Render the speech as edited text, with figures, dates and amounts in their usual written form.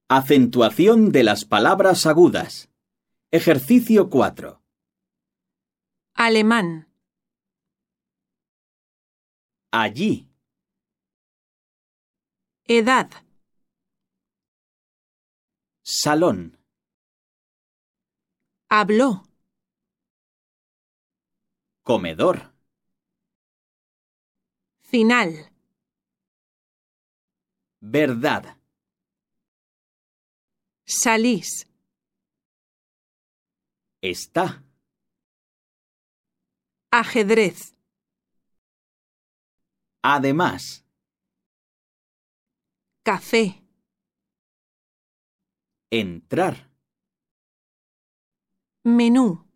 Acentuación de las palabras agudas. Ejercicio 4. Alemán, Allí, edad, salón, habló, comedor, final, verdad, salís, está, ajedrez, además, café, entrar, menú.